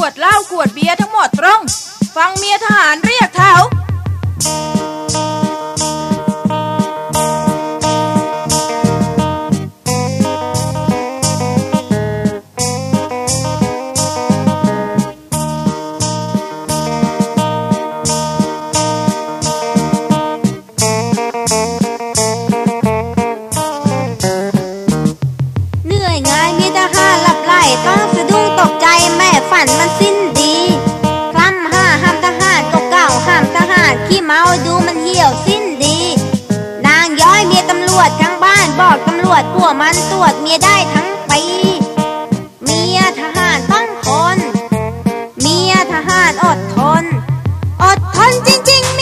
วดเหล้าขวดเบียร์ทั้งหมดตรงฟังเมียทหารเรียกเท้าต้องสะดุ้งตกใจแม่ฝันมันสิ้นดีคล่ำห้าห้ามทหารเก่าๆห้ามทหารขี้เมาดูมันเหี่ยวสิ้นดีนางย้อยเมียตำรวจทั้งบ้านบอกตำรวจผัวมันตรวจเมียได้ทั้งปีเมียทหารต้องทนเมียทหารอดทนจริงๆ